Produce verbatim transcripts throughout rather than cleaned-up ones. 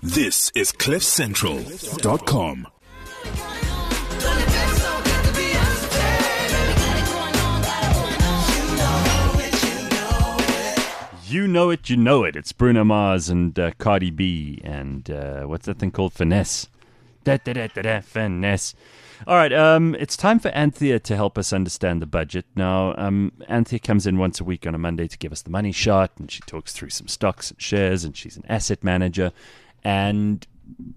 This is cliff central dot com. You know it, you know it. It's Bruno Mars and uh, Cardi B and uh, what's that thing called? Finesse. Da, da, da, da, da, finesse. All right, um, it's time for Anthea to help us understand the budget. Now, um, Anthea comes in once a week on a Monday to give us the money shot, and she talks through some stocks and shares, and she's an asset manager. And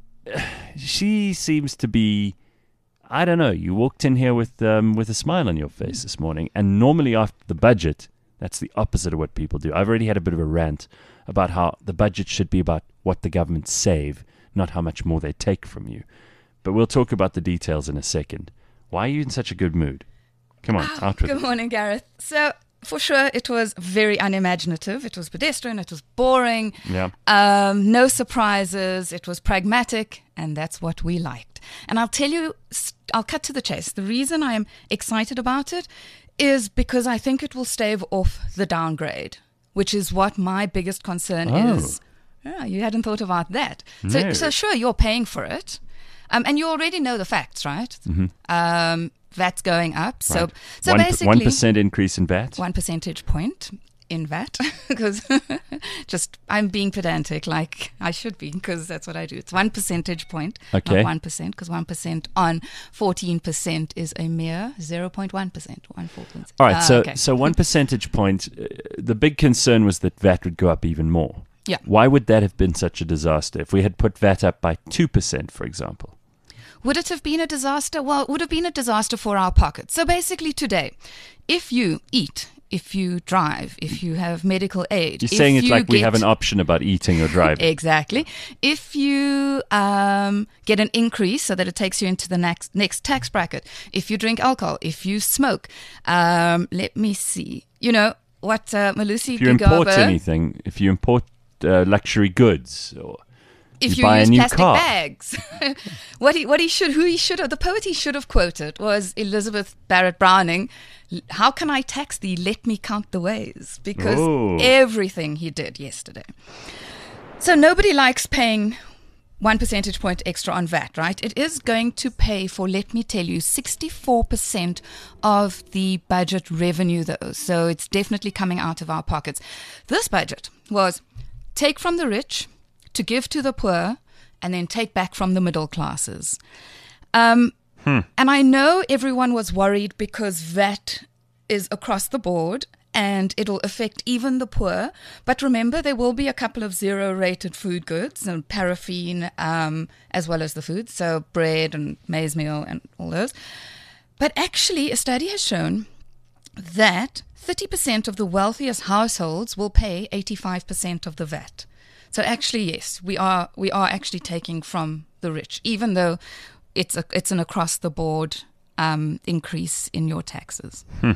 she seems to be, I don't know, you walked in here with um, with a smile on your face this morning, and normally after the budget, that's the opposite of what people do. I've already had a bit of a rant about how the budget should be about what the government save, not how much more they take from you. But we'll talk about the details in a second. Why are you in such a good mood? Come on, oh, out with Good it. morning, Gareth. So, for sure, it was very unimaginative. It was pedestrian. It was boring. Yeah. Um, no surprises. It was pragmatic, and that's what we liked. And I'll tell you, I'll cut to the chase. The reason I am excited about it is because I think it will stave off the downgrade, which is what my biggest concern Oh. is. Yeah, you hadn't thought about that. No. So, so sure, you're paying for it. Um, and you already know the facts, right? Mm-hmm. Um, V A T's going up. So, Right. so One, basically, one percent increase in V A T. one percentage point in V A T, because just I'm being pedantic, like I should be, because that's what I do. It's one percentage point, Okay. not one percent, because one percent on fourteen percent is a mere zero point one percent. One fourteen. All right, Ah, so okay. so one percentage point. Uh, the big concern was that V A T would go up even more. Yeah. Why would that have been such a disaster if we had put V A T up by two percent, for example? Would it have been a disaster? Well, it would have been a disaster for our pockets. So basically today, if you eat, if you drive, if you have medical aid... You're if saying it's you like we have get- an option about eating or driving. Exactly. If you um, get an increase so that it takes you into the next next tax bracket, if you drink alcohol, if you smoke, um, let me see. You know, what uh, Malusi If you import Gigaba- anything, if you import uh, luxury goods, or if you you, buy a use new plastic car. bags. what he what he should who he should have the poet he should have quoted was Elizabeth Barrett Browning. How can I tax thee? Let me count the ways. Because Oh. everything he did yesterday. So nobody likes paying one percentage point extra on V A T, right? It is going to pay for, let me tell you, sixty-four percent of the budget revenue, though. So it's definitely coming out of our pockets. This budget was take from the rich to give to the poor, and then take back from the middle classes. Um, Hmm. And I know everyone was worried because V A T is across the board and it'll affect even the poor. But remember, there will be a couple of zero-rated food goods and paraffin um, as well as the food, so bread and maize meal and all those. But actually, a study has shown that thirty percent of the wealthiest households will pay eighty-five percent of the V A T. So actually, yes, we are we are actually taking from the rich, even though it's a, it's an across-the-board um, increase in your taxes. Hmm.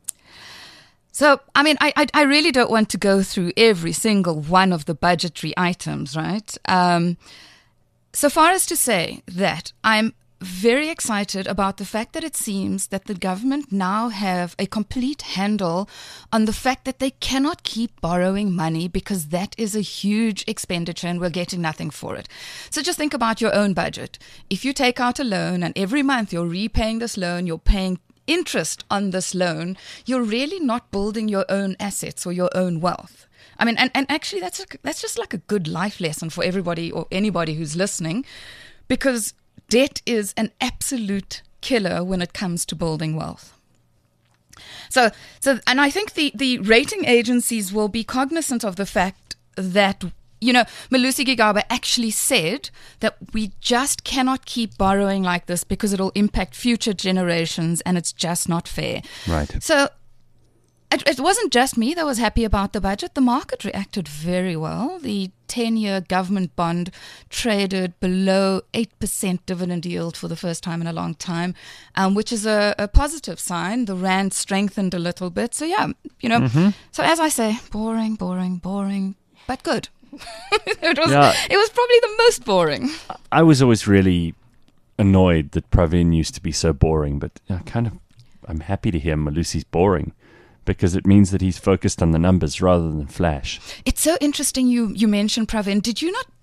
So, I mean, I, I I really don't want to go through every single one of the budgetary items, right? Um, so far as to say that I'm very excited about the fact that it seems that the government now have a complete handle on the fact that they cannot keep borrowing money because that is a huge expenditure and we're getting nothing for it. So just think about your own budget. If you take out a loan and every month you're repaying this loan, you're paying interest on this loan, you're really not building your own assets or your own wealth. I mean, and, and actually that's a, that's just like a good life lesson for everybody or anybody who's listening, because debt is an absolute killer when it comes to building wealth. So, so, and I think the, the rating agencies will be cognizant of the fact that, you know, Malusi Gigaba actually said that we just cannot keep borrowing like this because it'll impact future generations and it's just not fair. Right. So it, it wasn't just me that was happy about the budget. The market reacted very well. The ten-year government bond traded below eight percent dividend yield for the first time in a long time, um, which is a, a positive sign. The rand strengthened a little bit. So, yeah, you know, Mm-hmm. so as I say, boring, boring, boring, but good. it was Yeah. it was probably the most boring. I was always really annoyed that Pravin used to be so boring, but I kind of, I'm happy to hear Malusi's boring, because it means that he's focused on the numbers rather than flash. It's so interesting you, you mentioned Pravin. Did you not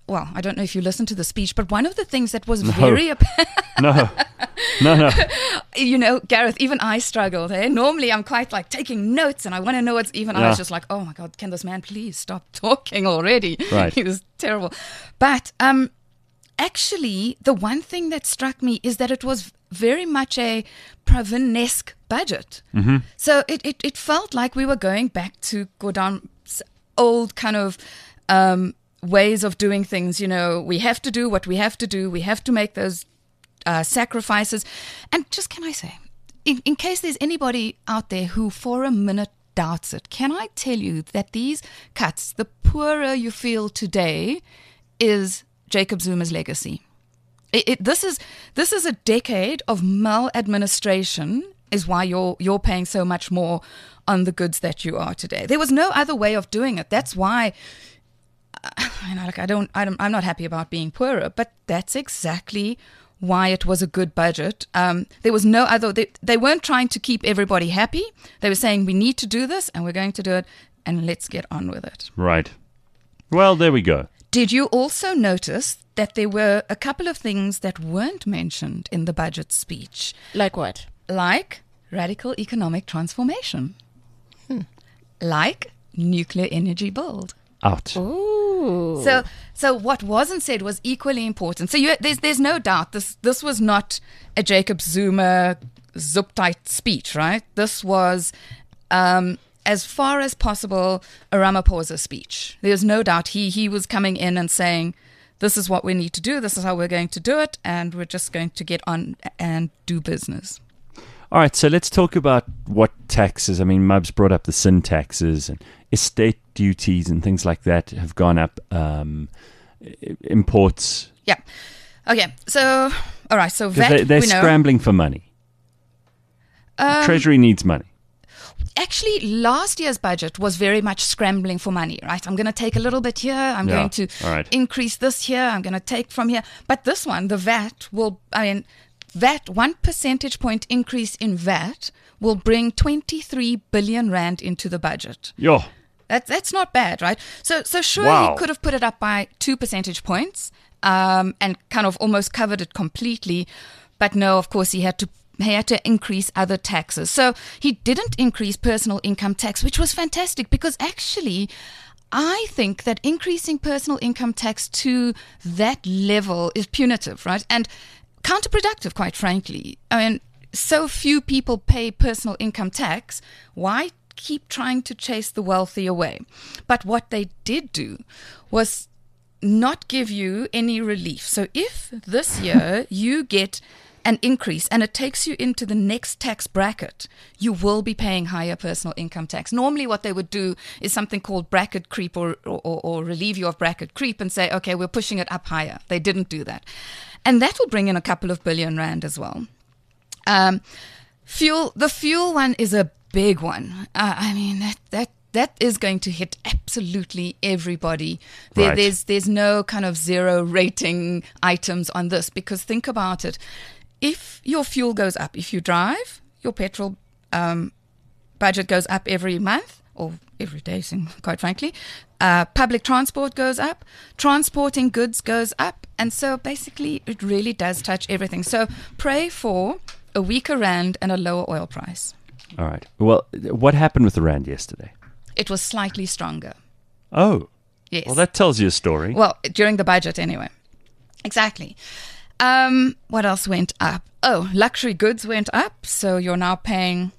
well, I don't know if you listened to the speech, but one of the things that was no. very apparent. no, no, no. You know, Gareth, even I struggled. Eh? Normally, I'm quite like taking notes, and I want to know what's. Even yeah. I was just like, oh my God, can this man please stop talking already? Right. He was terrible. But um, actually, the one thing that struck me is that it was very much a Pravin-esque budget. Mm-hmm. So it, it it felt like we were going back to Gordon's old kind of. Um, ways of doing things. You know, we have to do what we have to do. We have to make those uh, sacrifices. And just can I say, in, in case there's anybody out there who for a minute doubts it, can I tell you that these cuts, the poorer you feel today, is Jacob Zuma's legacy. It, it, this is this is a decade of maladministration is why you're you're paying so much more on the goods that you are today. There was no other way of doing it. That's why You know, like I don't, I don't, I'm not happy about being poorer, but that's exactly why it was a good budget. Um, there was no other. They, they weren't trying to keep everybody happy. They were saying we need to do this, and we're going to do it, and let's get on with it. Right. Well, there we go. Did you also notice that there were a couple of things that weren't mentioned in the budget speech? Like what? Like radical economic transformation. Hmm. Like nuclear energy build. Out. Ooh. So, so what wasn't said was equally important. So you, there's there's no doubt this this was not a Jacob Zuma zuptight speech, right? This was, um, as far as possible, a Ramaphosa speech. There's no doubt he he was coming in and saying, "This is what we need to do. This is how we're going to do it, and we're just going to get on and do business." All right, so let's talk about what taxes. I mean, Mubs brought up the sin taxes and estate duties and things like that have gone up. Um, imports. Yeah. Okay. So, all right. So V A T, they, they're we know. scrambling for money. Um, Treasury needs money. Actually, last year's budget was very much scrambling for money, right? I'm going to take a little bit here. I'm Yeah. going to All right. increase this here. I'm going to take from here. But this one, the V A T will, I mean, V A T, one percentage point increase in V A T will bring twenty-three billion rand into the budget. Yo. That, that's not bad, right? So, so sure, Wow. he could have put it up by two percentage points um, and kind of almost covered it completely. But no, of course, he had to he had to increase other taxes. So he didn't increase personal income tax, which was fantastic because actually, I think that increasing personal income tax to that level is punitive, right? And counterproductive, quite frankly. I mean, so few people pay personal income tax. Why keep trying to chase the wealthy away? But what they did do was not give you any relief. So if this year you get an increase and it takes you into the next tax bracket, you will be paying higher personal income tax. Normally what they would do is something called bracket creep or, or, or relieve you of bracket creep and say, okay, we're pushing it up higher. They didn't do that. And that will bring in a couple of billion rand as well. Um, fuel, the fuel one is a big one. Uh, I mean, that, that, that is going to hit absolutely everybody. There, Right. There's, there's no kind of zero rating items on this because think about it. If your fuel goes up, if you drive, your petrol um, budget goes up every month or every day, quite frankly. Uh, public transport goes up. Transporting goods goes up. And so basically it really does touch everything. So pray for a weaker rand and a lower oil price. All right. Well, what happened with the rand yesterday? It was slightly stronger. Oh. Yes. Well, that tells you a story. Well, during the budget anyway. Exactly. Um, what else went up? Oh, luxury goods went up. So you're now paying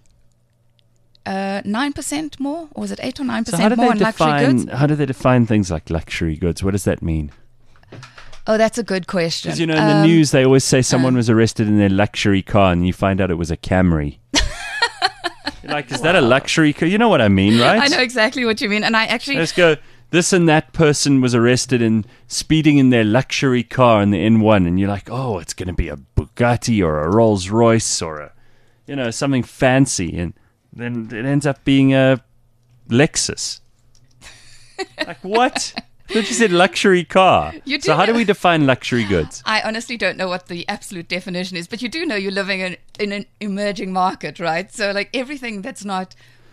uh, nine percent more? Or was it eight or nine so how percent do more they on luxury define? goods? How do they define things like luxury goods? What does that mean? Oh, that's a good question. Because you know, in the Um, news they always say someone uh, was arrested in their luxury car, and you find out it was a Camry. You're like, is that a luxury car? You know what I mean, right? I know exactly what you mean. And I actually... Let's go. This and that person was arrested in speeding in their luxury car in the N one, and you're like, oh, it's going to be a Bugatti or a Rolls Royce or a, you know, something fancy, and then it ends up being a Lexus. Like what? But you said luxury car. You do so how do know- we define luxury goods? I honestly don't know what the absolute definition is, but you do know you're living in, in an emerging market, right? So, like, everything that's not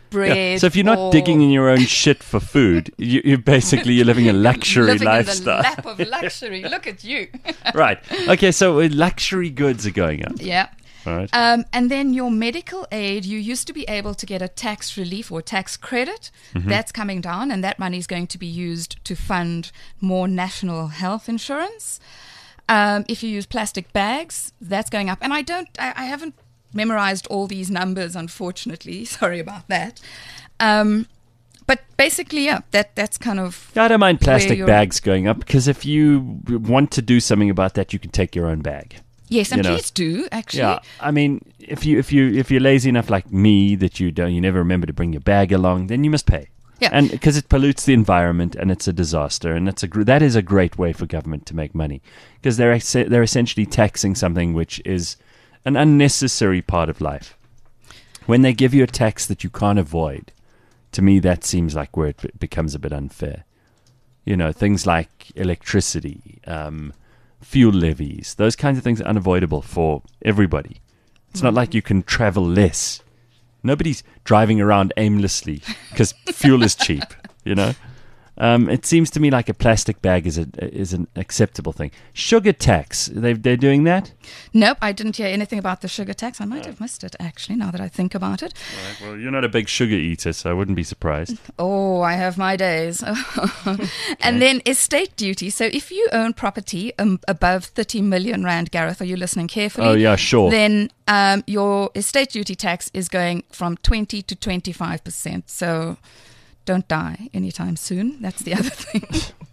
bread. Yeah. So if you're not or digging in your own shit for food, you, you're basically you're living a luxury living lifestyle. in the lap of luxury. Look at you. Right. Okay. So uh, luxury goods are going up. Yeah. All right. Um, and then your medical aid, you used to be able to get a tax relief or tax credit. Mm-hmm. That's coming down, and that money is going to be used to fund more national health insurance. Um, if you use plastic bags, that's going up. And I don't, I, I haven't memorized all these numbers, unfortunately. Sorry about that. Um, but basically, yeah, that that's kind of. I don't mind where plastic you're- bags going up because if you want to do something about that, you can take your own bag. Yes, and you know. please do actually. Yeah, I mean, if you if you if you're lazy enough like me that you don't, you never remember to bring your bag along, then you must pay. Yeah. And because it pollutes the environment and it's a disaster, and it's a gr- that is a great way for government to make money because they're ex- they're essentially taxing something which is an unnecessary part of life. When they give you a tax that you can't avoid, to me that seems like where it be- becomes a bit unfair. You know, things like electricity. Um, fuel levies, those kinds of things are unavoidable for everybody. It's not like you can travel less. Nobody's driving around aimlessly because fuel is cheap, you know? Um, it seems to me like a plastic bag is a is an acceptable thing. Sugar tax, they they're doing that? Nope, I didn't hear anything about the sugar tax. I might have missed it, actually, now that I think about it. Right, well, you're not a big sugar eater, so I wouldn't be surprised. Oh, I have my days. And then estate duty. So if you own property um, above thirty million rand, Gareth, are you listening carefully? Oh, yeah, sure. Then um, your estate duty tax is going from twenty to twenty-five percent. So don't die anytime soon. That's the other thing.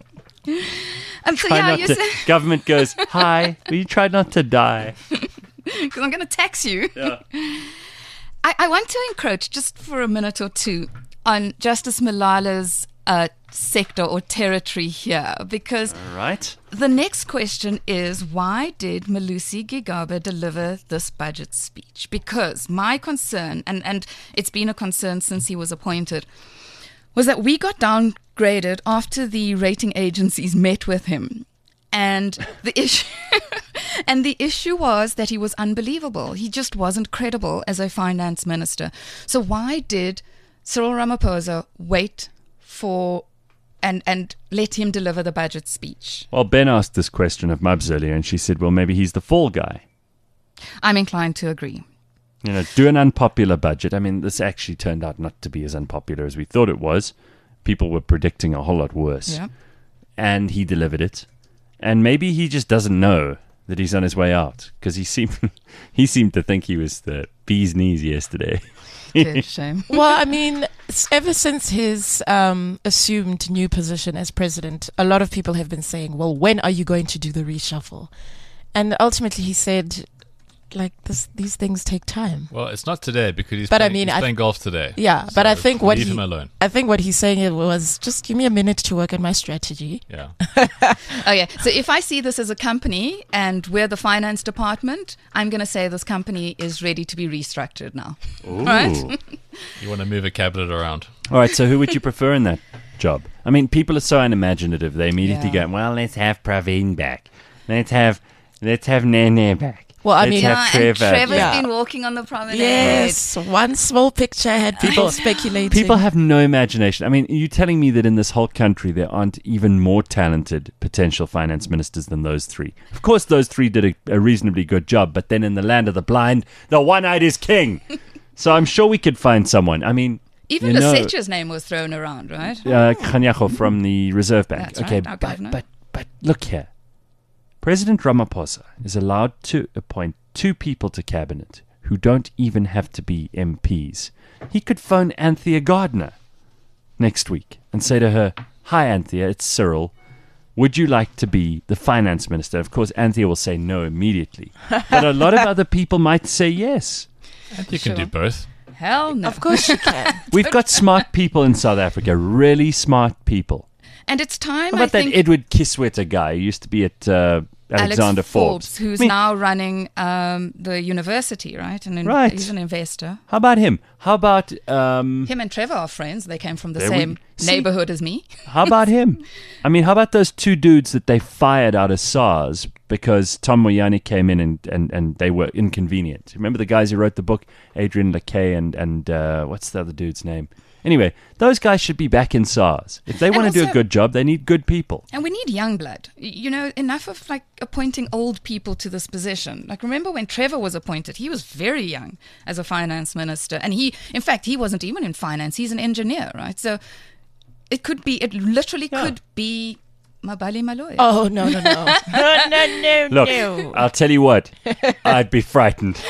um, so Try yeah, not you to, said, government goes, hi, will you try not to die? because I'm going to tax you. Yeah. I, I want to encroach just for a minute or two on Justice Malala's uh, sector or territory here, because All right. the next question is, why did Malusi Gigaba deliver this budget speech? Because my concern, and, and it's been a concern since he was appointed, was that we got downgraded after the rating agencies met with him. And the issue and the issue was that he was unbelievable. He just wasn't credible as a finance minister. So why did Cyril Ramaphosa wait for and and let him deliver the budget speech? Well, Ben asked this question of Mubs earlier, and she said, well, maybe he's the fall guy. I'm inclined to agree. You know, do an unpopular budget. I mean, this actually turned out not to be as unpopular as we thought it was. People were predicting a whole lot worse. Yeah. And he delivered it. And maybe he just doesn't know that he's on his way out, because he seemed he seemed to think he was the bee's knees yesterday. Good shame. Well, I mean, s- ever since his um, assumed new position as president, a lot of people have been saying, well, when are you going to do the reshuffle? And ultimately he said, like, this, these things take time. Well, it's not today because he's, But I playing, mean, he's I- playing golf today. Yeah, but So I think what leave he, him alone. I think what he's saying was, just give me a minute to work on my strategy. Yeah. Oh, yeah. So if I see this as a company and we're the finance department, I'm going to say this company is ready to be restructured now. Ooh. Right? You want to move a cabinet around. All right, so who would you prefer in that job? I mean, people are so unimaginative. They immediately Yeah. go, well, let's have Praveen back. Let's have let's have Nene back. Well, I let's mean- have Yeah, and Trevor. Trevor's Yeah. been walking on the promenade. Yes, one small picture had people speculating. People have no imagination. I mean, you're telling me that in this whole country there aren't even more talented potential finance ministers than those three. Of course, those three did a, a reasonably good job, but then in the land of the blind, the one-eyed is king. So I'm sure we could find someone. I mean, Even you know, Lesetja's name was thrown around, right? uh, Kganyago from the Reserve Bank. That's okay, right, our but, governor. but but look here. President Ramaphosa is allowed to appoint two people to cabinet who don't even have to be M Ps. He could phone Anthea Gardner next week and say to her, "Hi, Anthea, it's Cyril. Would you like to be the finance minister?" Of course, Anthea will say no immediately. But a lot of other people might say yes. And you can Sure. do both. Hell no. Of course you can. We've got smart people in South Africa, really smart people. And it's time, How I about that think... Edward Kiswetter guy who used to be at uh, Alexander Alex Forbes. who's I mean, now running um, the university, right? And in, Right. he's an investor. How about him? How about um, Him and Trevor are friends. They came from the There we- same See? neighborhood as me. how about him? I mean, how about those two dudes that they fired out of SARS because Tom Moyani came in and, and, and they were inconvenient? Remember the guys who wrote the book, Adrian Lakay and and uh, what's the other dude's name? Anyway, those guys should be back in SARS. If they And want to do a also- good job, they need good people. And we need young blood. Y- You know, enough of like appointing old people to this position. Like, remember when Trevor was appointed? He was very young as a finance minister. And he, in fact, he wasn't even in finance. He's an engineer, right? So it could be, it literally Yeah. could be Mabali Maloya. Oh, no, no, no. no, no, no, Look, no. I'll tell you what, I'd be frightened.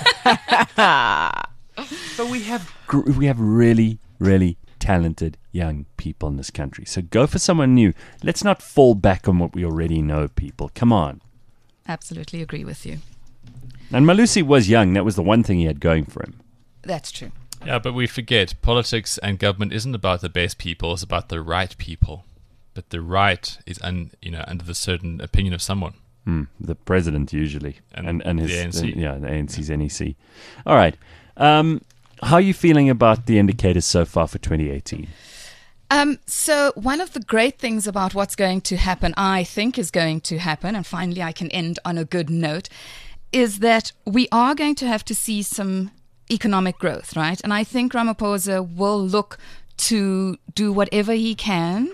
But we have gr- we have really, really talented young people in this country. So go for someone new. Let's not fall back on what we already know, people. Come on. Absolutely agree with you. And Malusi was young. That was the one thing he had going for him. That's true. Yeah, but we forget politics and government isn't about the best people; it's about the right people. But the right is, un, you know, under the certain opinion of someone. Hmm, the president usually, And and and his the A N C. uh, yeah, the A N C's N E C. All right. Um, how are you feeling about the indicators so far for twenty eighteen? Um, so one of the great things about what's going to happen, I think is going to happen, and finally I can end on a good note, is that we are going to have to see some economic growth, right? And I think Ramaphosa will look to do whatever he can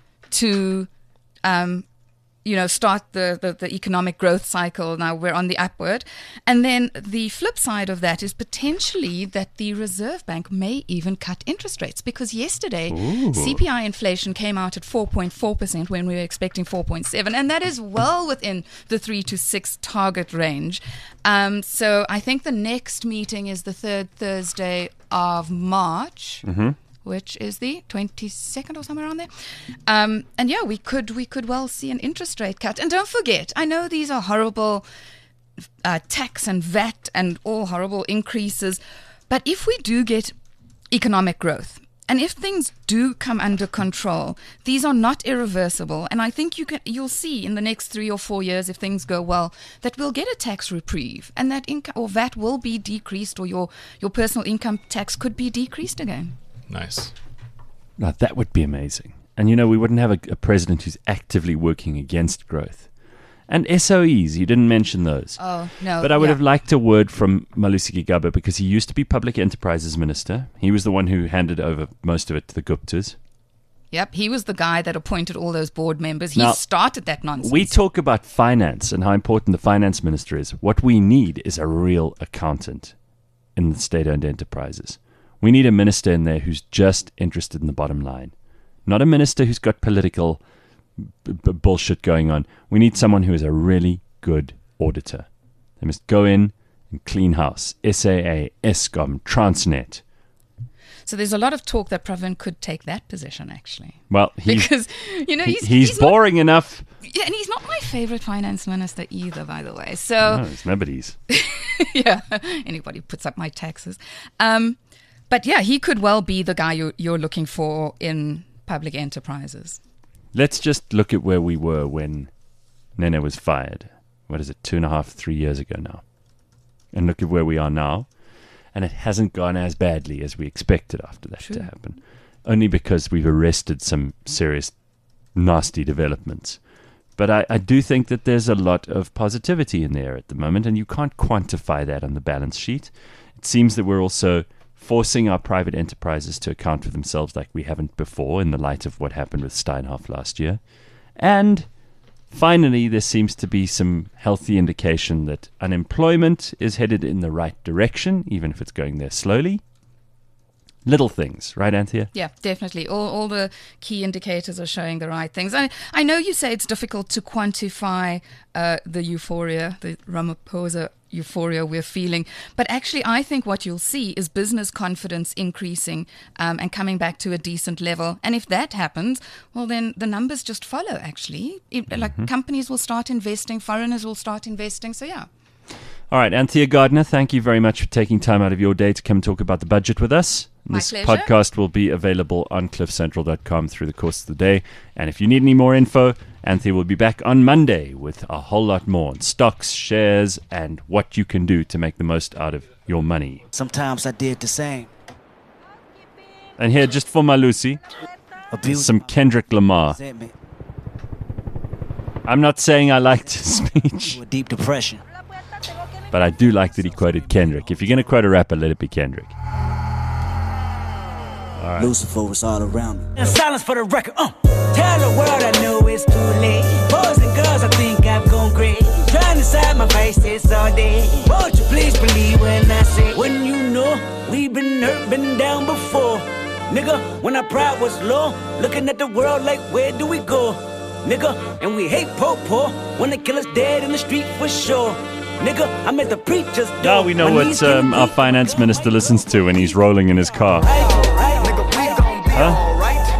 to, um, you know, start the, the, the economic growth cycle. Now we're on the upward. And then the flip side of that is potentially that the Reserve Bank may even cut interest rates, because yesterday C P I inflation came out at four point four percent when we were expecting four point seven, and that is well within the three to six target range. Um, so I think the next meeting is the third Thursday of March. Which is the twenty-second or somewhere around there. Um, and yeah, we could we could well see an interest rate cut. And don't forget, I know these are horrible uh, tax and V A T and all horrible increases, but if we do get economic growth, and if things do come under control, these are not irreversible. And I think you can, you'll see in the next three or four years, if things go well, that we'll get a tax reprieve, and that income or V A T will be decreased, or your, your personal income tax could be decreased again. Nice. Now, that would be amazing. And, you know, we wouldn't have a, a president who's actively working against growth. And S O Es, you didn't mention those. Oh, no. But I would yeah. have liked a word from Malusi Gigaba, because he used to be Public Enterprises Minister. He was the one who handed over most of it to the Guptas. Yep, he was the guy that appointed all those board members. He Now, started that nonsense. We talk about finance and how important the finance minister is. What we need is a real accountant in the state-owned enterprises. We need a minister in there who's just interested in the bottom line. Not a minister who's got political b- b- bullshit going on. We need someone who is a really good auditor. They must go in and clean house. S A A, Eskom, Transnet. So there's a lot of talk that Pravin could take that position, actually. Well, he's, Because, you know, he- he's, he's, not- boring enough. yeah, and he's not my favorite finance minister either, by the way. So, No, it's nobody's. yeah, anybody puts up my taxes. Um, but yeah, he could well be the guy you're, you're looking for in public enterprises. Let's just look at where we were when Nene was fired. What is it, two and a half, three years ago now? And look at where we are now. And it hasn't gone as badly as we expected after that True. to happen. Only because we've arrested some serious, nasty developments. But I, I do think that there's a lot of positivity in there at the moment, and you can't quantify that on the balance sheet. It seems that we're also forcing our private enterprises to account for themselves like we haven't before, in the light of what happened with Steinhoff last year. And finally, there seems to be some healthy indication that unemployment is headed in the right direction, even if it's going there slowly. Little things, right, Anthea? Yeah, definitely. All all the key indicators are showing the right things. I I know you say it's difficult to quantify uh, the euphoria, the Ramaphosa euphoria we're feeling, but actually I think what you'll see is business confidence increasing um, and coming back to a decent level. And if that happens, well, then the numbers just follow, actually. It, Mm-hmm. Like companies will start investing, foreigners will start investing. So, yeah. All right, Anthea Gardner, thank you very much for taking time out of your day to come talk about the budget with us. My this pleasure. podcast will be available on cliff central dot com through the course of the day. And if you need any more info, Anthea will be back on Monday with a whole lot more on stocks, shares, and what you can do to make the most out of your money. Sometimes I did the same. And here, just for my Lucy, Abuse some Kendrick Lamar. sent me I'm not saying I liked his speech, to a deep depression. but I do like that he quoted Kendrick. If you're going to quote a rapper, let it be Kendrick. Lucifer was all around me. And silence for the record. Uh. Tell the world I know it's too late. Boys and girls, I think I've gone great. Trying to decide my faces all day. Won't you please believe when I say, when you know we've been hurt, been down before. Nigga, when our pride was low, looking at the world like, where do we go? Nigga, and we hate po-po when they kill us dead in the street for sure. Nigga, I'm at the preacher's door. Now we know My what knees um, getting our weak. finance minister listens to when he's rolling in his car. Huh?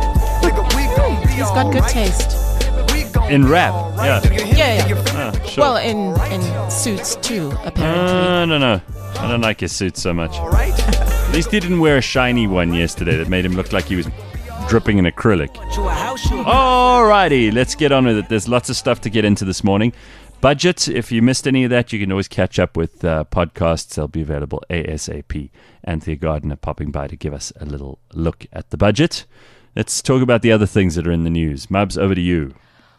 He's got good taste. In rap, yeah. Yeah, yeah. Ah, sure. Well, in, in suits too, apparently. Uh, no, no. I don't like his suit so much. At least he didn't wear a shiny one yesterday that made him look like he was dripping in acrylic. You a house, you a- Alrighty, let's get on with it. There's lots of stuff to get into this morning. Budget, if you missed any of that, you can always catch up with uh, podcasts. They'll be available ASAP. Anthea Gardner popping by to give us a little look at the budget. Let's talk about the other things that are in the news. Mubs, over to you.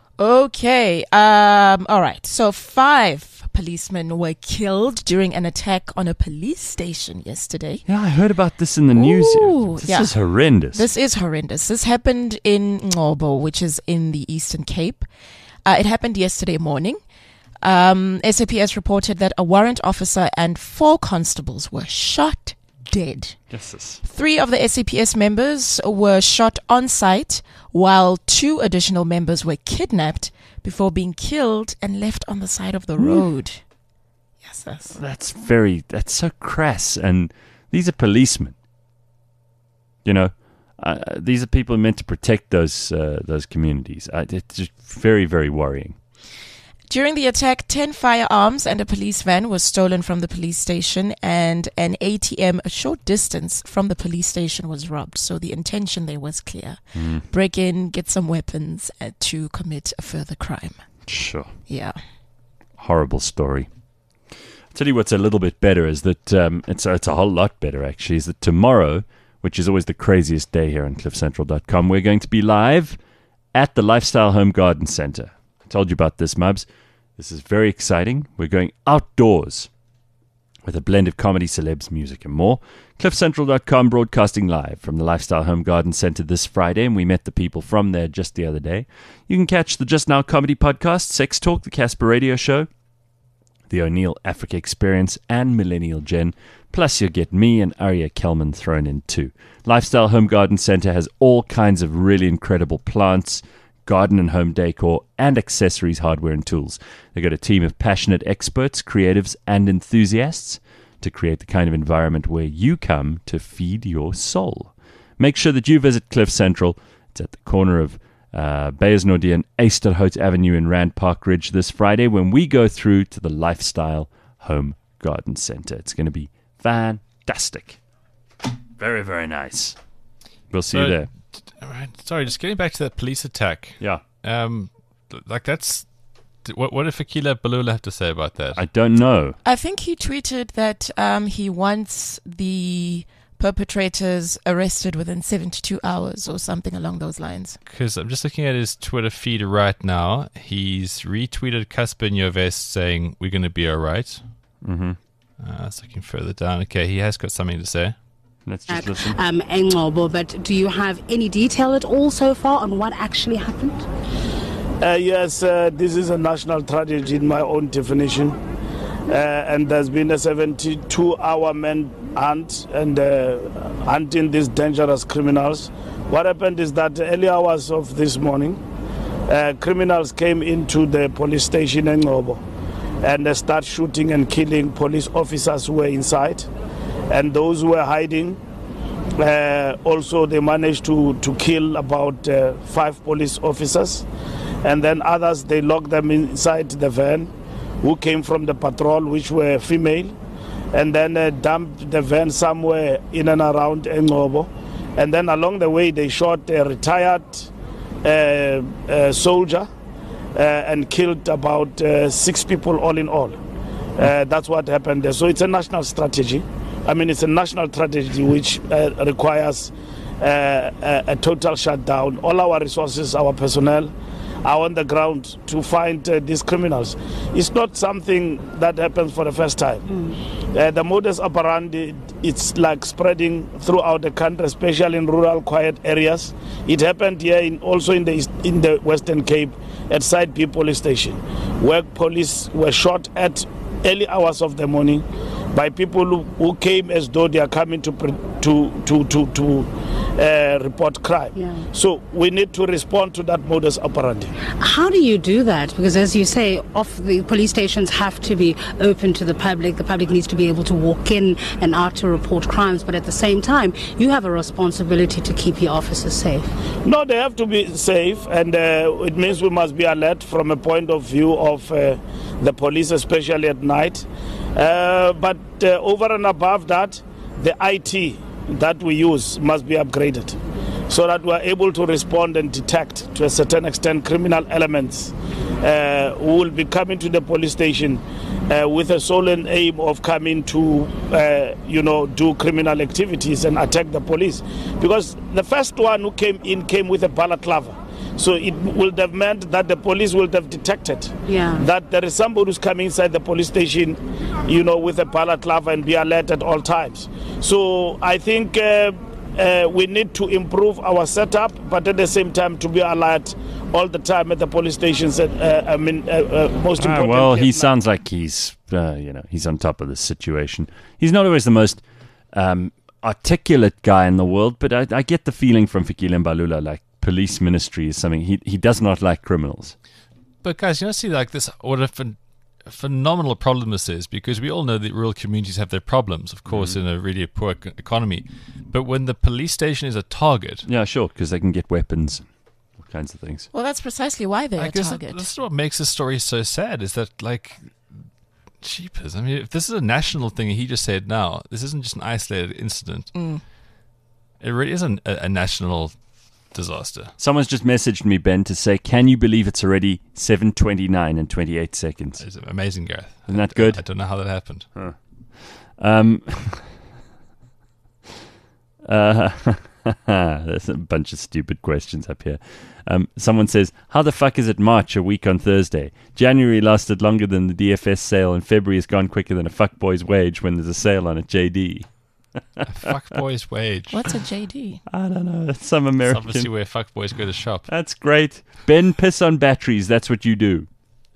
Okay. Um, all right. So five policemen were killed during an attack on a police station yesterday. Yeah, I heard about this in the news. Ooh, This yeah. is horrendous. This is horrendous. This happened in Ngobo, which is in the Eastern Cape. Uh, it happened yesterday morning. Um, S A P S reported that a warrant officer and four constables were shot dead. Yes. Three of the S A P S members were shot on site, while two additional members were kidnapped before being killed and left on the side of the road. Yes, yes. That's very, that's so crass. And these are policemen. You know, uh, these are people meant to protect those uh, those communities. Uh, it's just very, very worrying. During the attack, ten firearms and a police van was stolen from the police station, and an A T M a short distance from the police station was robbed. So the intention there was clear. Mm. Break in, get some weapons uh, to commit a further crime. Sure. Yeah. Horrible story. I'll tell you what's a little bit better is that, um, it's, it's a whole lot better actually, is that tomorrow, which is always the craziest day here on cliff central dot com, we're going to be live at the Lifestyle Home Garden Center. I told you about this, Mubs. This is very exciting. We're going outdoors with a blend of comedy, celebs, music, and more. cliff central dot com broadcasting live from the Lifestyle Home Garden Center this Friday, and we met the people from there just the other day. You can catch the Just Now Comedy Podcast, Sex Talk, the Casper Radio Show, the O'Neill Africa Experience, and Millennial Gen. Plus, you'll get me and Arya Kelman thrown in too. Lifestyle Home Garden Center has all kinds of really incredible plants, garden and home decor, and accessories, hardware, and tools. They've got a team of passionate experts, creatives, and enthusiasts to create the kind of environment where you come to feed your soul. Make sure that you visit Cliff Central. It's at the corner of uh, Beyersnordie and Easterhout Avenue in Rand Park Ridge this Friday when we go through to the Lifestyle Home Garden Center. It's going to be fantastic. Very, very nice. We'll see you So- there. All right. Sorry, just getting back to that police attack. Yeah. Um, th- like that's what. What did Fikile Balula have to say about that? I don't know. I think he tweeted that um, he wants the perpetrators arrested within seventy-two hours or something along those lines. Because I'm just looking at his Twitter feed right now. He's retweeted Casper Nyovest saying, "We're going to be all right." Mm-hmm. Uh, I was looking further down. Okay, he has got something to say. Let's just listen. um, Engcobo, but do you have any detail at all so far on what actually happened? Uh, yes, uh, this is a national tragedy in my own definition. Uh, and there's been a seventy-two hour manhunt and uh, hunting these dangerous criminals. What happened is that early hours of this morning, uh, criminals came into the police station in Ngobo and they start shooting and killing police officers who were inside. And those who were hiding, uh, also they managed to, to kill about uh, five police officers. And then others, they locked them inside the van who came from the patrol, which were female, and then uh, dumped the van somewhere in and around Ngobo. And then along the way, they shot a retired uh, uh, soldier uh, and killed about uh, six people all in all. Uh, that's what happened there. So it's a national strategy. I mean, it's a national strategy which uh, requires uh, a, a total shutdown. All our resources, our personnel, are on the ground to find uh, these criminals. It's not something that happens for the first time. Mm. Uh, the modus operandi, it's like spreading throughout the country, especially in rural, quiet areas. It happened here in, also in the East, in the Western Cape at Side P police station, where police were shot at early hours of the morning by people who, who came as though they are coming to to to to, to uh, report crime. Yeah. So we need to respond to that modus operandi. How do you do that? Because as you say, off the police stations have to be open to the public. The public needs to be able to walk in and out to report crimes. But at the same time, you have a responsibility to keep your officers safe. No, they have to be safe, and uh, it means we must be alert from a point of view of uh, the police, especially at night. Uh, but uh, over and above that, the I T that we use must be upgraded so that we are able to respond and detect, to a certain extent, criminal elements uh, who will be coming to the police station uh, with a sole and aim of coming to, uh, you know, do criminal activities and attack the police. Because the first one who came in came with a balaclava. So it would have meant that the police would have detected yeah. that there is somebody who's coming inside the police station, you know, with a balaclava and be alert at all times. So I think uh, uh, we need to improve our setup, but at the same time to be alert all the time at the police stations. Uh, I mean, uh, uh, most important. Ah, well, he sounds like he's, uh, you know, he's on top of the situation. He's not always the most um, articulate guy in the world, but I, I get the feeling from Fikile Mbalula, like, police ministry is something he he does not like criminals. But guys, you know, see, like this, what a phen- phenomenal problem this is, because we all know that rural communities have their problems, of course, mm. in a really poor ec- economy. But when the police station is a target, yeah, sure, because they can get weapons, all kinds of things. Well, that's precisely why they're I a guess target. That, this is what makes this story so sad. Is that like, cheapers? I mean, if this is a national thing, he just said now, this isn't just an isolated incident. Mm. It really is an, a, a national disaster. Someone's just messaged me, Ben, to say, can you believe it's already seven twenty-nine and twenty-eight seconds? It's amazing, Gareth. Isn't that good? I don't know how that happened. Huh. Um, uh, there's a bunch of stupid questions up here. Um, someone says, how the fuck is it March a week on Thursday? January lasted longer than the D F S sale, and February has gone quicker than a fuckboy's wage when there's a sale on a J D. A fuckboy's wage. What's a J D? I don't know. That's some American. It's obviously where fuckboys go to shop. That's great. Ben, piss on batteries. That's what you do.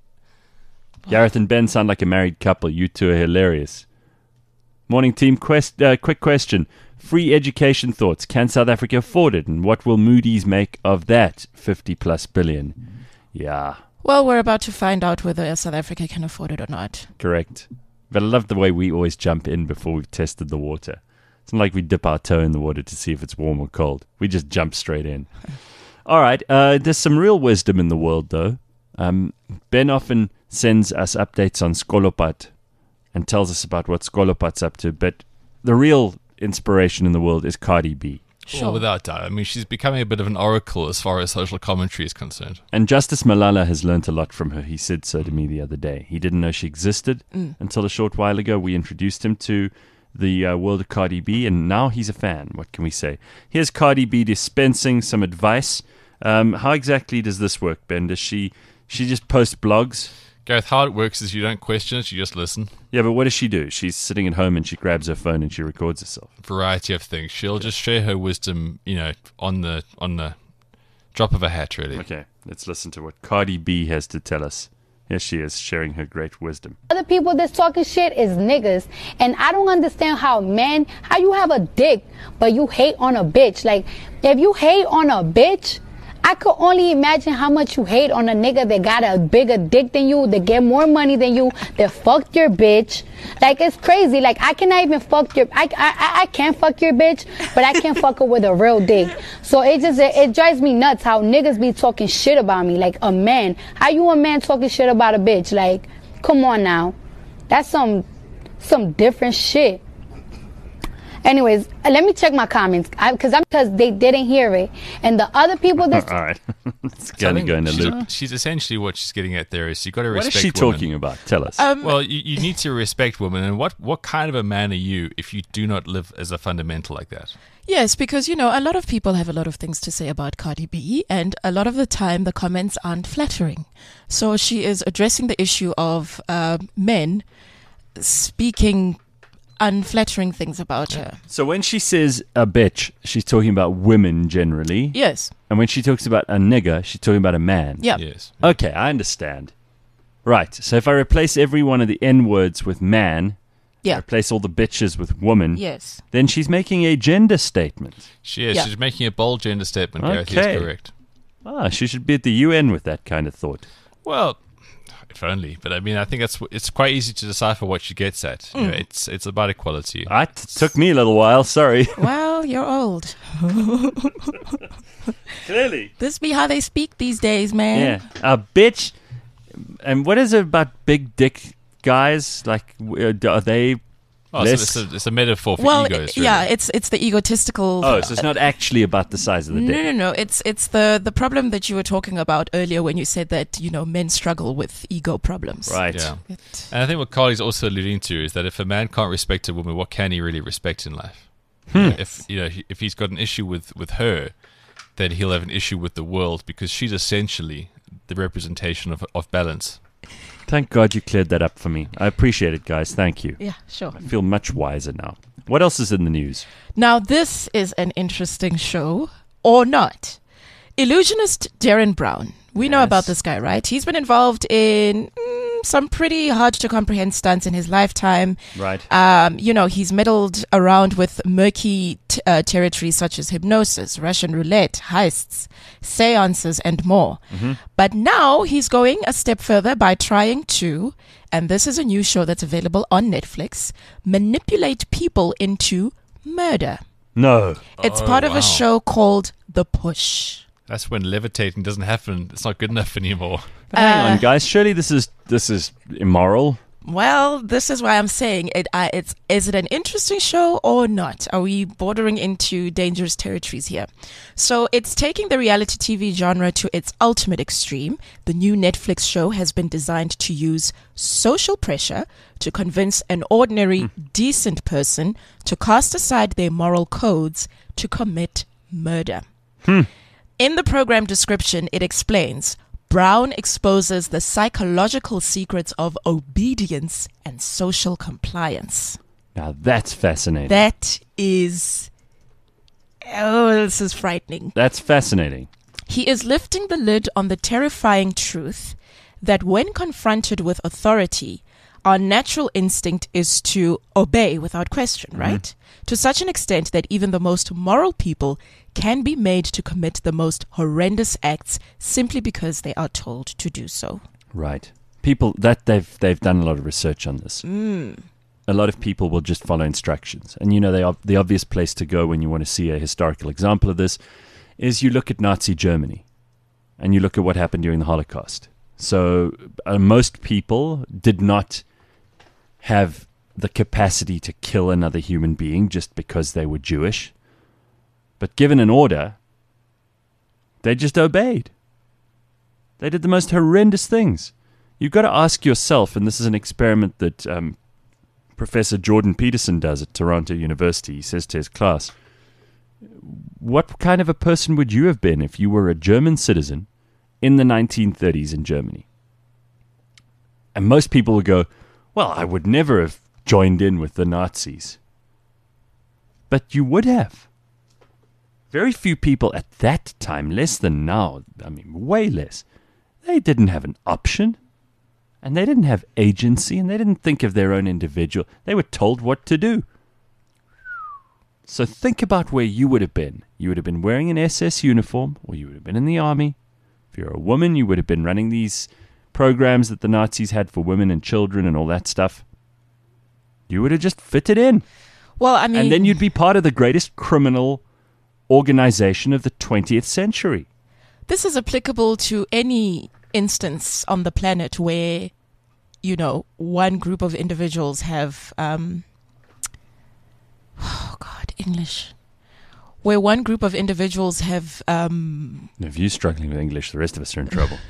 Oh. Gareth and Ben sound like a married couple. You two are hilarious. Morning team. Quest, uh, quick question. Free education thoughts. Can South Africa afford it? And what will Moody's make of that fifty plus billion? Yeah. Well, we're about to find out whether South Africa can afford it or not. Correct. But I love the way we always jump in before we've tested the water. It's not like we dip our toe in the water to see if it's warm or cold. We just jump straight in. All right. Uh, there's some real wisdom in the world, though. Um, Ben often sends us updates on Skolopat and tells us about what Skolopat's up to. But the real inspiration in the world is Cardi B. Sure. Well, without doubt. I mean, she's becoming a bit of an oracle as far as social commentary is concerned. And Justice Malala has learnt a lot from her. He said so to me the other day. He didn't know she existed mm. until a short while ago. We introduced him to the uh, world of Cardi B, and now he's a fan. What can we say? Here's Cardi B dispensing some advice. Um, how exactly does this work, Ben? Does she she just post blogs? Gareth, how it works is you don't question it, you just listen. Yeah, but what does she do? She's sitting at home and she grabs her phone and she records herself. Variety of things. She'll okay. just share her wisdom, you know, on the on the drop of a hat, really. Okay, let's listen to what Cardi B has to tell us. Here she is, sharing her great wisdom. Other people that's talking shit is niggas. And I don't understand how men, how you have a dick, but you hate on a bitch. Like, if you hate on a bitch, I could only imagine how much you hate on a nigga that got a bigger dick than you, that get more money than you, that fucked your bitch. Like, it's crazy. Like, I cannot even fuck your, I, I, I can't fuck your bitch, but I can't fuck her with a real dick. So it just, it, it drives me nuts how niggas be talking shit about me. Like, a man. How you a man talking shit about a bitch? Like, Come on now. That's some some different shit. Anyways, let me check my comments because I'm because they didn't hear it, and the other people that All right. It's So I going to think go in a she's, loop. she's essentially what she's getting at there is you got to What respect is she women. talking about? Tell us. Um, Well, you, you need to respect women, and what, what kind of a man are you if you do not live as a fundamental like that? Yes, because, you know, a lot of people have a lot of things to say about Cardi B, and a lot of the time the comments aren't flattering. So she is addressing the issue of uh, men speaking unflattering things about her. So when she says a bitch, she's talking about women generally. Yes. And when she talks about a nigger, she's talking about a man. Yeah. Yes. Okay, I understand. Right. So if I replace every one of the N words with man, Yeah. replace all the bitches with woman, Yes. then she's making a gender statement. She is. Yeah. She's making a bold gender statement. Gareth Okay. is correct. Ah, she should be at the U N with that kind of thought. Well, if only. But I mean, I think it's it's quite easy to decipher what she gets at. You know, it's it's about equality. Ah, It took me a little while, sorry. Well, you're old. Clearly. This be how they speak these days, man. Yeah. A bitch. And what is it about big dick guys? Like, w- uh, are they Oh, so less... it's, a, it's a metaphor for Well, egos. i- yeah, really. it's it's the egotistical. Oh, so it's not actually about the size of the No, dick. no, no. It's it's the the problem that you were talking about earlier when you said that, you know, men struggle with ego problems. Right. Yeah. It- And I think what Carly's also alluding to is that if a man can't respect a woman, what can he really respect in life? You know, if you know, he- if he's got an issue with, with her, then he'll have an issue with the world because she's essentially the representation of of balance. Thank God you cleared that up for me. I appreciate it, guys. Thank you. yeah, sure. I feel much wiser now. What else is in the news? Now, this is an interesting show, or not. Illusionist Darren Brown. We know Yes. about this guy, right? He's been involved in mm, some pretty hard to comprehend stunts in his lifetime. Right. Um, you know, he's meddled around with murky t- uh, territories such as hypnosis, Russian roulette, heists, seances, and more. But now he's going a step further by trying to, and this is a new show that's available on Netflix, manipulate people into murder. No. It's Oh, part of wow. a show called The Push. That's when levitating doesn't happen. It's not good enough anymore. But hang Uh, on, guys. Surely this is this is immoral. Well, this is why I'm saying it. I, it's is it an interesting show or not? Are we bordering into dangerous territories here? So it's taking the reality T V genre to its ultimate extreme. The new Netflix show has been designed to use social pressure to convince an ordinary, decent person to cast aside their moral codes to commit murder. In the program description, it explains Brown exposes the psychological secrets of obedience and social compliance. Now that's fascinating. That is. Oh, this is frightening. That's fascinating. He is lifting the lid on the terrifying truth that when confronted with authority, our natural instinct is to obey without question, right? To such an extent that even the most moral people can be made to commit the most horrendous acts simply because they are told to do so. Right. People that they've they've done a lot of research on this. Mm. A lot of people will just follow instructions, and you know they are the obvious place to go when you want to see a historical example of this is you look at Nazi Germany, and you look at what happened during the Holocaust. So uh, most people did not have the capacity to kill another human being just because they were Jewish. But given an order, they just obeyed. They did the most horrendous things. You've got to ask yourself, and this is an experiment that um, Professor Jordan Peterson does at Toronto University. He says to his class, what kind of a person would you have been if you were a German citizen in the nineteen thirties in Germany? And most people would go, well, I would never have joined in with the Nazis. But you would have. Very few people at that time, less than now, I mean, way less, they didn't have an option. And they didn't have agency, and they didn't think of their own individual. They were told what to do. So think about where you would have been. You would have been wearing an S S uniform, or you would have been in the army. If you're a woman, you would have been running these programs that the Nazis had for women and children and all that stuff. You would have just fitted in. Well, I mean, And then you'd be part of the greatest criminal organization of the twentieth century. this is applicable to any instance on the planet where you know, one group of individuals have, um, oh God, English, where one group of individuals have um, If you're struggling with English, the rest of us are in trouble.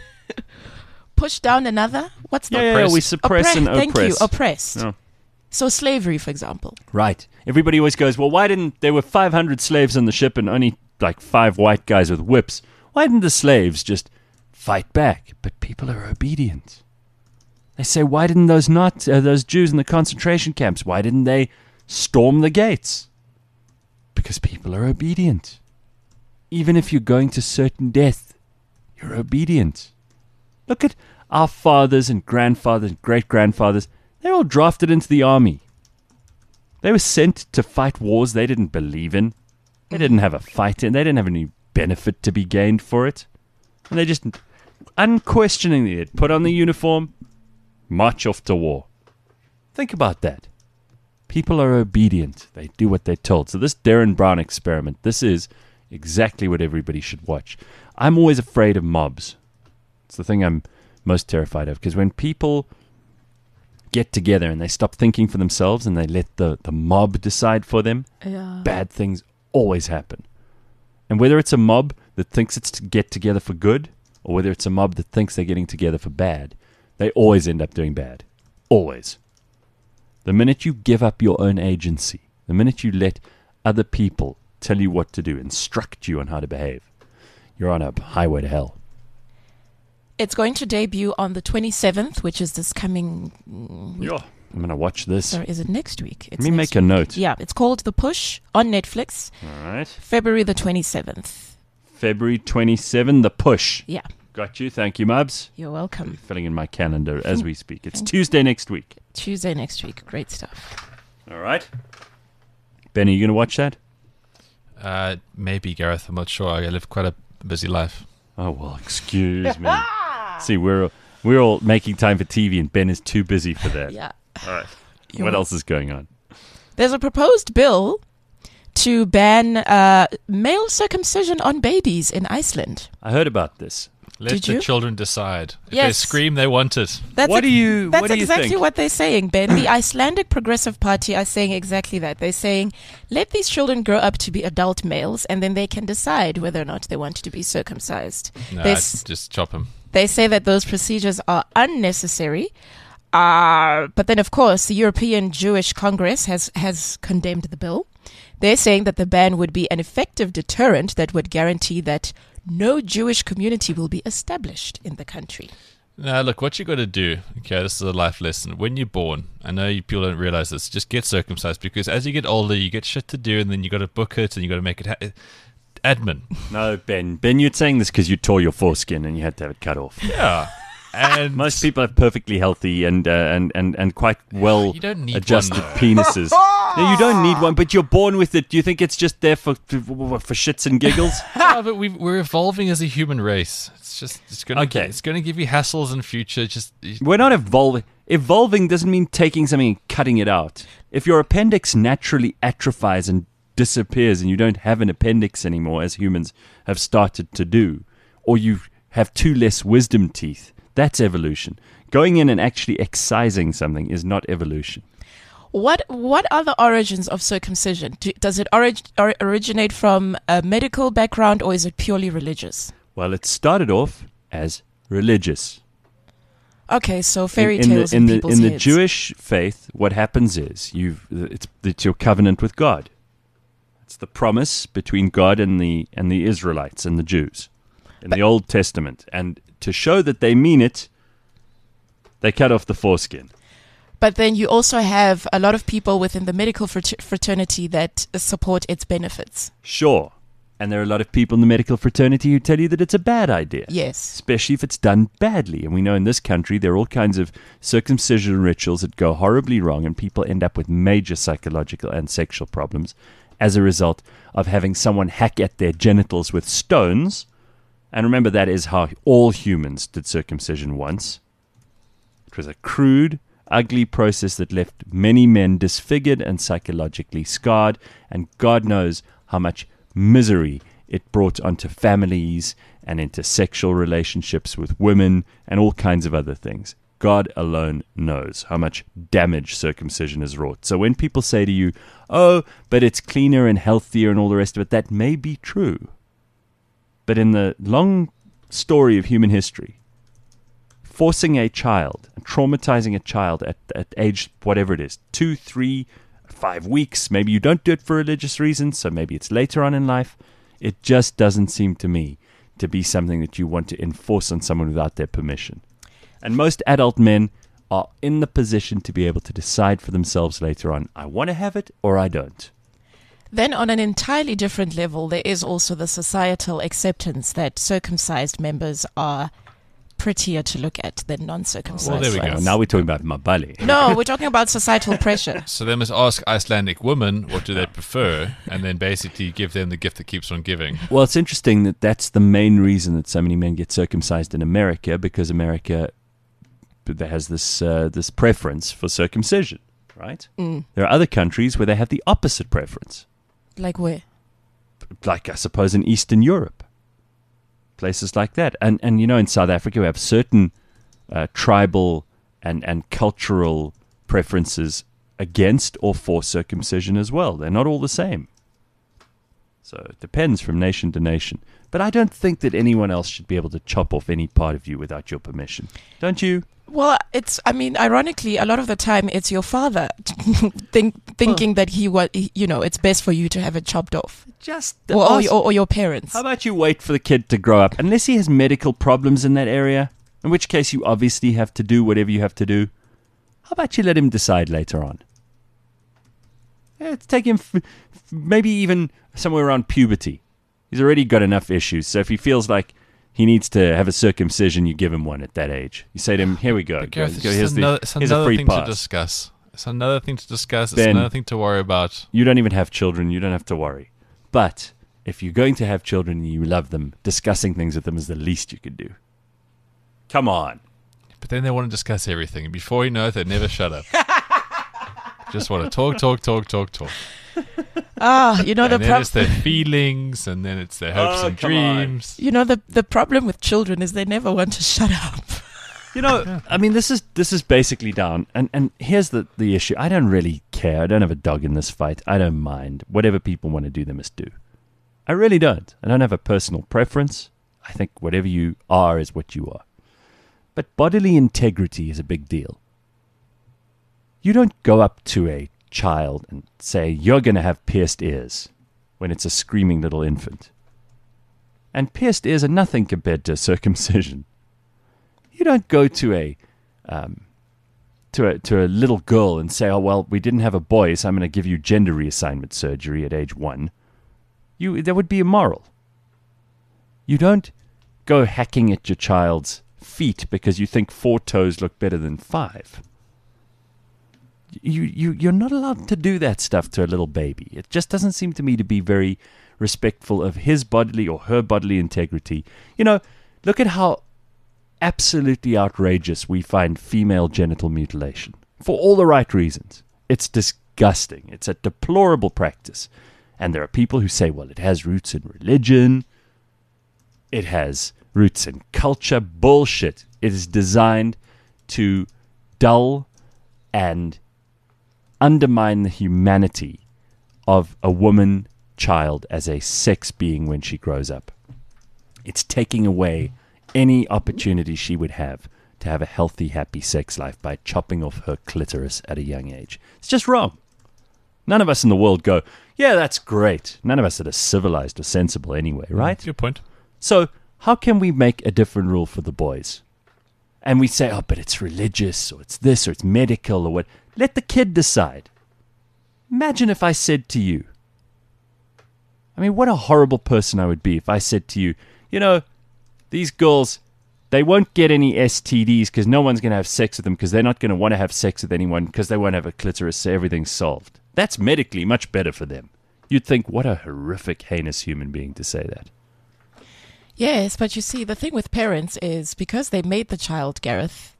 pushed down another. What's the Yeah, yeah, we suppress and Thank you, oppress. oppressed. No. So slavery, for example. Right. Everybody always goes, well, why didn't there were five hundred slaves on the ship and only like five white guys with whips? Why didn't the slaves just fight back? But people are obedient. They say, why didn't those not uh, those Jews in the concentration camps? Why didn't they storm the gates? Because people are obedient. Even if you're going to certain death, you're obedient. Look at our fathers and grandfathers and great-grandfathers. They're all drafted into the army. They were sent to fight wars they didn't believe in. They didn't have a fight in. They didn't have any benefit to be gained for it. And they just unquestioningly put on the uniform, march off to war. Think about that. People are obedient. They do what they're told. So this Darren Brown experiment, this is exactly what everybody should watch. I'm always afraid of mobs. It's the thing I'm most terrified of. Because when people get together and they stop thinking for themselves and they let the, the mob decide for them, Yeah. bad things always happen. And whether it's a mob that thinks it's to get together for good, or whether it's a mob that thinks they're getting together for bad, they always end up doing bad. Always. The minute you give up your own agency, the minute you let other people tell you what to do, instruct you on how to behave, you're on a highway to hell. It's going to debut on the twenty-seventh, which is this coming... mm, Yeah. I'm going to watch this. Sorry, is it next week? It's Let me next make a week. note. Yeah, it's called The Push on Netflix, All right. February the twenty-seventh. February twenty-seventh, The Push. Yeah, Got you. Thank you, Mubs. you're welcome. Filling in my calendar as we speak. It's Thank Tuesday next week. Tuesday next week. Great stuff. All right. Ben, are you going to watch that? Uh, maybe, Gareth. I'm not sure. I live quite a busy life. Oh, well, excuse me. See, we're we're all making time for T V, and Ben is too busy for that. Yeah. All right. You're What wel- else is going on? There's a proposed bill to ban uh, male circumcision on babies in Iceland. I heard about this. Let Did the you? children decide. If they Yes. scream, they want it. That's What do you- That's what do you exactly think? what they're saying, Ben. The Icelandic Progressive Party are saying exactly that. They're saying, let these children grow up to be adult males, and then they can decide whether or not they want to be circumcised. No, They I'd s- just chop them. They say that those procedures are unnecessary. Uh, but then, of course, the European Jewish Congress has, has condemned the bill. They're saying that the ban would be an effective deterrent that would guarantee that no Jewish community will be established in the country. Now, look, what you got to do, okay, this is a life lesson. When you're born, I know you people don't realize this, just get circumcised, because as you get older, you get shit to do, and then you got to book it, and you got to make it ha- admin. No, Ben. Ben, you're saying this because you tore your foreskin and you had to have it cut off. Yeah. And Most people have perfectly healthy and uh, and, and, and quite well You don't need adjusted one, though. penises. No, you don't need one, but you're born with it. Do you think it's just there for for, for shits and giggles? Yeah, but we've, we're evolving as a human race. It's just it's gonna Okay. it's gonna give you hassles in future. Just We're not evolving. Evolving doesn't mean taking something and cutting it out. If your appendix naturally atrophies and disappears and you don't have an appendix anymore, as humans have started to do, or you have two less wisdom teeth, that's evolution. Going in and actually excising something is not evolution. What what are the origins of circumcision? Do, does it orig, or, originate from a medical background, or is it purely religious? Well, it started off as religious. Okay, so fairy in, in tales the, in, in the, people's in the heads. Jewish faith, what happens is you've it's, it's your covenant with God. It's the promise between God and the and the Israelites and the Jews in the Old Testament, and to show that they mean it, they cut off the foreskin. But then you also have a lot of people within the medical frater- fraternity that support its benefits. Sure, and there are a lot of people in the medical fraternity who tell you that it's a bad idea. Yes. Especially if it's done badly. And we know in this country there are all kinds of circumcision rituals that go horribly wrong, and people end up with major psychological and sexual problems as a result of having someone hack at their genitals with stones. And remember, that is how all humans did circumcision once. It was a crude, ugly process that left many men disfigured and psychologically scarred, and God knows how much misery it brought onto families and into sexual relationships with women and all kinds of other things. God alone knows how much damage circumcision has wrought. So when people say to you, oh, but it's cleaner and healthier and all the rest of it, that may be true. But in the long story of human history, forcing a child, traumatizing a child at, at age whatever it is, two, three, five weeks, maybe you don't do it for religious reasons, so maybe it's later on in life, it just doesn't seem to me to be something that you want to enforce on someone without their permission. And most adult men are in the position to be able to decide for themselves later on, I want to have it or I don't. Then on an entirely different level, there is also the societal acceptance that circumcised members are prettier to look at than non-circumcised. Well, there we go. Well, now we're talking about Mabali. No, we're talking about societal pressure. So they must ask Icelandic women what do they prefer, and then basically give them the gift that keeps on giving. Well, it's interesting that that's the main reason that so many men get circumcised in America, because America has this uh, this preference for circumcision, right? Mm. There are other countries where they have the opposite preference. Like where? Like, I suppose, in Eastern Europe. Places like that. And, and you know, in South Africa, we have certain uh, tribal and, and cultural preferences against or for circumcision as well. They're not all the same. So it depends from nation to nation. But I don't think that anyone else should be able to chop off any part of you without your permission. Don't you? Well, it's, I mean, ironically, a lot of the time it's your father think, thinking well, that he, wa- you know, it's best for you to have it chopped off. Just or, or, or, or your parents. How about you wait for the kid to grow up? Unless he has medical problems in that area, in which case you obviously have to do whatever you have to do. How about you let him decide later on? Yeah, it's take him f- f- maybe even somewhere around puberty. He's already got enough issues, so if he feels like he needs to have a circumcision, you give him one at that age. You say to him, here we go. But Gareth, go, it's here's another, the, it's here's another a free thing pass. to discuss. It's another thing to discuss. It's Ben, another thing to worry about. You don't even have children. You don't have to worry. But if you're going to have children and you love them, discussing things with them is the least you could do. Come on. But then they want to discuss everything. And before you know it, they never shut up. Just want to talk, talk, talk, talk, talk. Ah, you know, and the then problem. it's their feelings, and then it's their hopes Oh, and come dreams. You know, the the problem with children is they never want to shut up. You know, I mean, this is this is basically down. And, and here's the, the issue. I don't really care. I don't have a dog in this fight. I don't mind. Whatever people want to do, they must do. I really don't. I don't have a personal preference. I think whatever you are is what you are. But bodily integrity is a big deal. You don't go up to a child and say, you're going to have pierced ears when it's a screaming little infant. And pierced ears are nothing compared to circumcision. You don't go to a um, to a to a little girl and say, oh, well, we didn't have a boy, so I'm going to give you gender reassignment surgery at age one. You that would be immoral. You don't go hacking at your child's feet because you think four toes look better than five. You, you, you're not allowed to do that stuff to a little baby. It just doesn't seem to me to be very respectful of his bodily or her bodily integrity. You know, look at how absolutely outrageous we find female genital mutilation. For all the right reasons. It's disgusting. It's a deplorable practice. And there are people who say, well, it has roots in religion. It has roots in culture. Bullshit. It is designed to dull and undermine the humanity of a woman child as a sex being when she grows up. It's taking away any opportunity she would have to have a healthy, happy sex life by chopping off her clitoris at a young age. It's just wrong. None of us in the world go, yeah, that's great. None of us that are civilized or sensible anyway, right? Good point. So how can we make a different rule for the boys? And we say, oh, but it's religious, or it's this, or it's medical, or what. Let the kid decide. Imagine if I said to you, I mean, what a horrible person I would be if I said to you, you know, these girls, they won't get any S T Ds because no one's going to have sex with them because they're not going to want to have sex with anyone because they won't have a clitoris, so everything's solved. That's medically much better for them. You'd think, what a horrific, heinous human being to say that. Yes, but you see, the thing with parents is because they made the child, Gareth,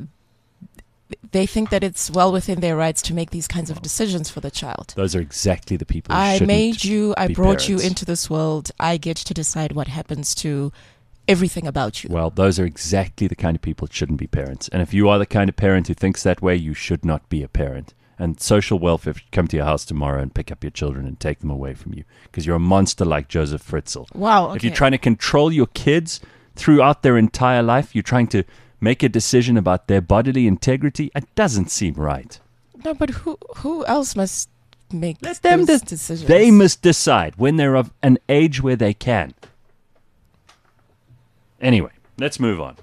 they think that it's well within their rights to make these kinds of decisions for the child. Those are exactly the people who I shouldn't made you, I be brought you parents. into this world, I get to decide what happens to everything about you. Well, those are exactly the kind of people that shouldn't be parents. And if you are the kind of parent who thinks that way, you should not be a parent. And social welfare should come to your house tomorrow and pick up your children and take them away from you because you're a monster like Joseph Fritzl. Wow. Okay. If you're trying to control your kids throughout their entire life, you're trying to make a decision about their bodily integrity, it doesn't seem right. No, but who who else must make Let them those de- decisions? They must decide when they're of an age where they can. Anyway, let's move on.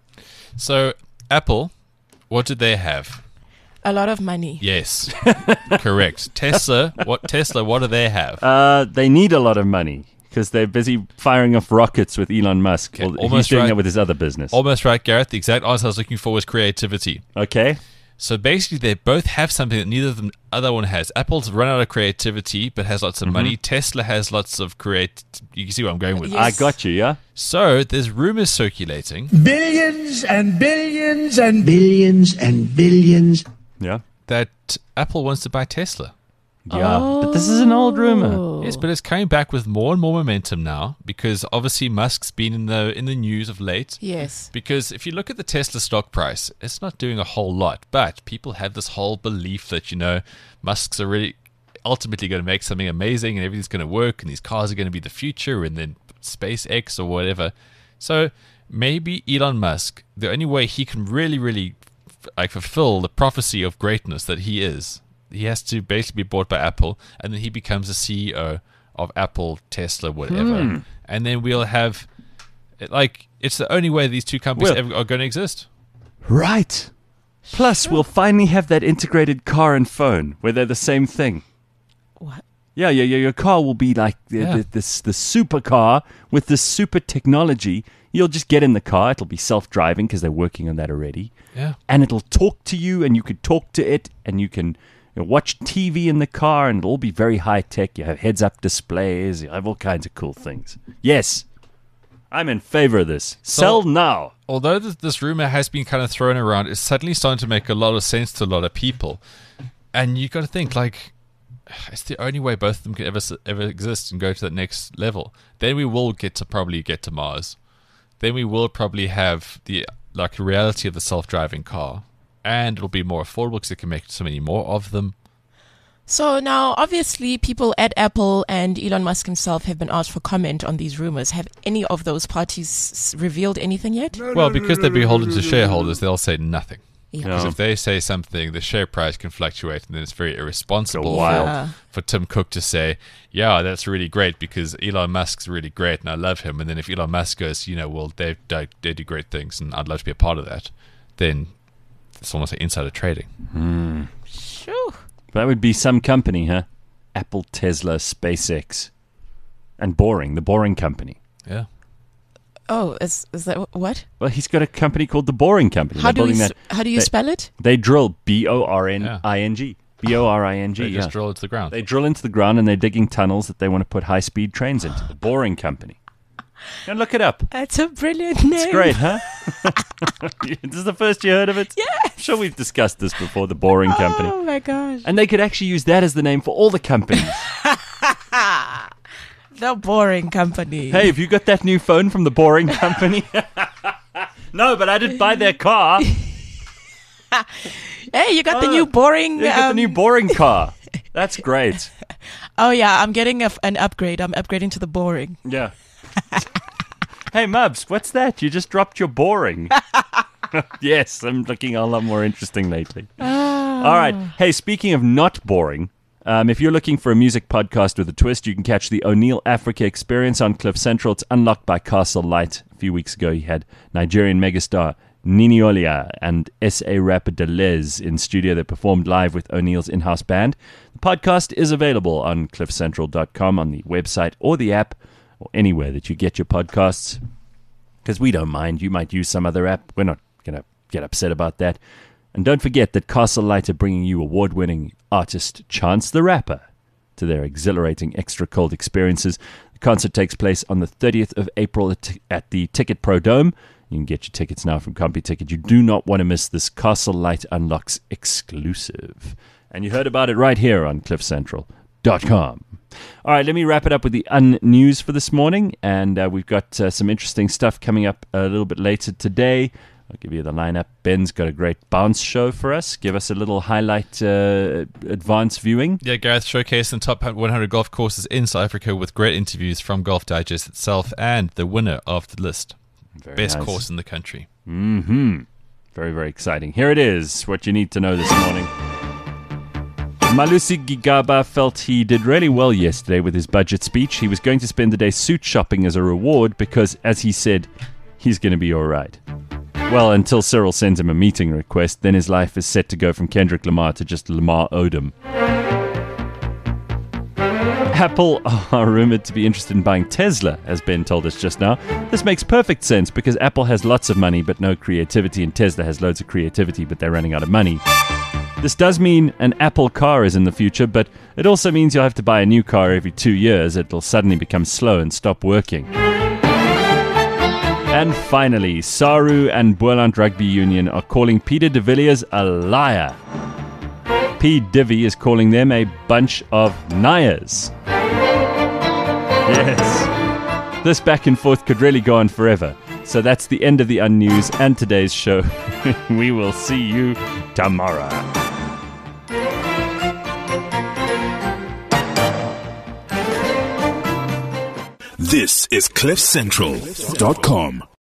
So, Apple, what did they have? A lot of money. Yes, correct. Tesla, what Tesla? What do they have? Uh, they need a lot of money because they're busy firing off rockets with Elon Musk. Okay, Well, he's almost doing right. that with his other business. Almost right, Gareth. The exact answer I was looking for was creativity. Okay. So basically, they both have something that neither of the other one has. Apple's run out of creativity, but has lots of Mm-hmm. money. Tesla has lots of create. You can see where I'm going with Yes. I this. got you, yeah? So there's rumors circulating Billions and billions and billions and billions. Yeah. that Apple wants to buy Tesla. Yeah. But this is an old rumor. Yes, but it's coming back with more and more momentum now because obviously Musk's been in the in the news of late. Yes. Because if you look at the Tesla stock price, it's not doing a whole lot. But people have this whole belief that, you know, Musk's are really ultimately going to make something amazing and everything's going to work and these cars are going to be the future and then SpaceX or whatever. So maybe Elon Musk, the only way he can really, really like fulfill the prophecy of greatness that he is, he has to basically be bought by Apple, and then he becomes the C E O of Apple, Tesla, whatever. Hmm. And then we'll have, like, it's the only way these two companies Well- ever are going to exist. Right. Plus, we'll finally have that integrated car and phone where they're the same thing. What? Yeah, yeah, yeah. Your car will be like the, Yeah. the, this the super car with this super technology. You'll just get in the car. It'll be self-driving because they're working on that already. Yeah. And it'll talk to you, and you could talk to it, and you can you know, watch T V in the car, and it'll all be very high-tech. You have heads-up displays. You have all kinds of cool things. Yes, I'm in favor of this. Sell now. Although this, this rumor has been kind of thrown around, it's suddenly starting to make a lot of sense to a lot of people. And you got to think, like, it's the only way both of them can ever s- ever exist and go to that next level. Then we will get to probably get to Mars. Then we will probably have the like reality of the self-driving car, and it'll be more affordable because they can make so many more of them. So now, obviously, people at Apple and Elon Musk himself have been asked for comment on these rumors. Have any of those parties s- revealed anything yet? Well, because they're beholden to shareholders, they'll say nothing. Yeah. Because if they say something, the share price can fluctuate, and then it's very irresponsible wild. Yeah. for Tim Cook to say, yeah, that's really great because Elon Musk's really great and I love him. And then if Elon Musk goes, you know, well, they, they, they do great things and I'd love to be a part of that, then it's almost like insider trading. Sure. That would be some company, huh? Apple, Tesla, SpaceX. And Boring, the Boring Company. Yeah. Oh, is is that wh- what? Well, he's got a company called the Boring Company. How They're do we building s- that. how do you they, spell it? They drill B O R N I N G. B O R I N G, They yeah. just drill it to the ground. They drill into the ground and they're digging tunnels that they want to put high-speed trains into. The Boring Company. And look it up. That's a brilliant name. It's great, huh? This is the first you heard of it? Yes. I'm sure we've discussed this before, the Boring Company. Oh my gosh. And they could actually use that as the name for all the companies. The Boring Company. Hey, have you got that new phone from the Boring Company? No, but I did buy their car. Hey, you got the Oh, new Boring. You got the um, new Boring car. That's great. Oh yeah, I'm getting a f an upgrade. I'm upgrading to the Boring. Yeah. Hey, Mubs, what's that? You just dropped your Boring. Yes, I'm looking a lot more interesting lately. All right. Hey, speaking of not boring, um, if you're looking for a music podcast with a twist, you can catch the O'Neill Africa Experience on Cliff Central. It's unlocked by Castle Light. A few weeks ago, he had Nigerian megastar Nini Olia and S A rapper Deleuze in studio that performed live with O'Neill's in-house band. The podcast is available on cliff central dot com, on the website or the app, or anywhere that you get your podcasts. Because we don't mind. You might use some other app. We're not going to get upset about that. And don't forget that Castle Light are bringing you award-winning artist Chance the Rapper to their exhilarating extra cold experiences. The concert takes place on the thirtieth of April at, at the Ticket Pro Dome. You can get your tickets now from CompuTicket. You do not want to miss this Castle Light Unlocks exclusive. And you heard about it right here on cliff central dot com. All right, let me wrap it up with the un-news for this morning. And uh, we've got uh, some interesting stuff coming up a little bit later today. I'll give you the lineup. Ben's got a great bounce show for us. Give us a little highlight uh, advance viewing. Yeah, Gareth showcasing the top one hundred golf courses in South Africa with great interviews from Golf Digest itself and the winner of the list. Very Best nice. course in the country. Mm-hmm. Very, very exciting. Here it is, what you need to know this morning. Malusi Gigaba felt he did really well yesterday with his budget speech. He was going to spend the day suit shopping as a reward because, as he said, he's going to be all right. Well, until Cyril sends him a meeting request, then his life is set to go from Kendrick Lamar to just Lamar Odom. Apple are rumored to be interested in buying Tesla, as Ben told us just now. This makes perfect sense because Apple has lots of money but no creativity, and Tesla has loads of creativity but they're running out of money. This does mean an Apple car is in the future, but it also means you'll have to buy a new car every two years. It'll suddenly become slow and stop working. And finally, SARU and Boland Rugby Union are calling Peter de Villiers a liar. P. Divvy is calling them a bunch of niars. Yes. This back and forth could really go on forever. So that's the end of the Un-News and today's show. We will see you tomorrow. This is cliff central dot com.